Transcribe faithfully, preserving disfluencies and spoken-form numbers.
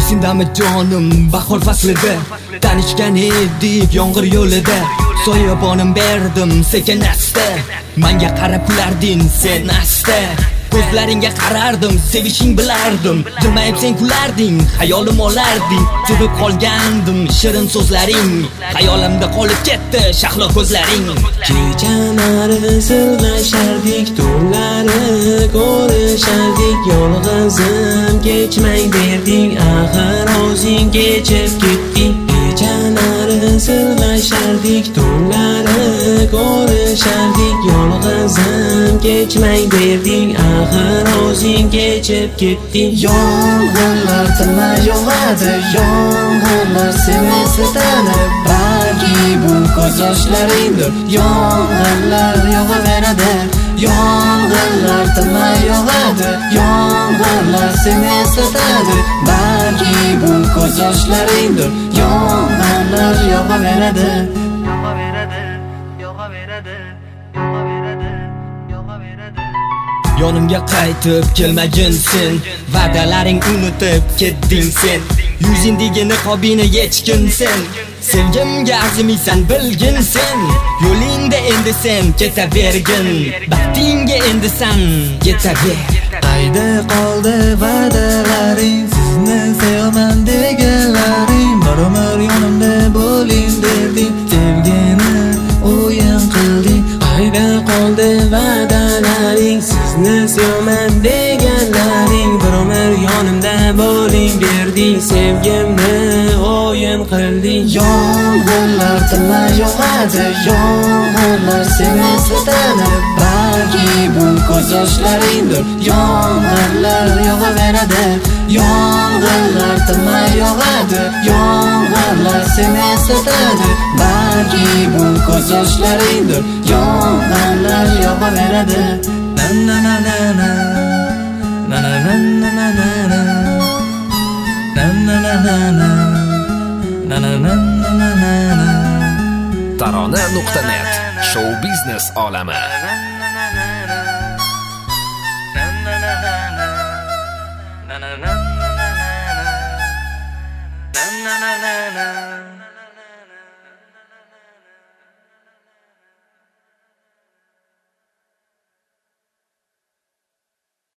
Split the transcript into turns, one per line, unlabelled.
Esingdami jonim bahor faslida tanishgan edik yomg'ir yo'lida soyabonim berdim sekin asta menga qarab kularding sen asta ko'zlaringga qarardim sevishing bilardim jilmayib sen kularding hayolim olarding sevib qolgandim shirin so'zlaring hayolimda qolib ketdi shahlo ko'zlaring
kechalari sirlashardik tunlari ko'rishardik yolg'izim kechmay berding axir o'zing kechib ketding kechalari sirlashardik tunlari ko'rishardik yolg'izim kechmay berding axir o'zing kechib ketding
yolg'onlar tinmay yog'adi yolg'onlar seni eslatadi balki bu ko'z yoshlaringdir yolg'onlar yog'averadi yolg'onlar tinmay yog'adi yolg'onlar seni eslatadi balki bu ko'z yoshlaringdir yolg'onlar yog'averadi yog'averadi yog'averadi yog'averadi yog'averadi
yonimga qaytib kelmagin sen va'dalaring unutib ketding sen yuzingdagi niqobingni yechgin sen sevgimga arzimaysan bilgin sen yo'lingda endi sen ketavergin baxtingga endi sen ketaver
qayda qoldi va'dalaring sizni sevaman deganlaring bir umr yonimda bo'ling derding sevgini o'yin qilding
qayda qoldi va'dalaring sizni sevaman deganlaring bir umr yonimda bo'ling berding sevgimni o'yin qilding
yolg'onlar tinmay yog'adi yolg'onlar seni eslatadi balki bu ko'z yoshlaringdir yolg'onlar yog'averadi yolg'onlar tinmay yog'adi yolg'onlar seni eslatadi balki bu ko'z yoshlaringdir yolg'onlar yog'averadi na na na na na na na na na na na na na na na na
Tarona nuqta net show biznes olami.
Na na na na na na na na na na na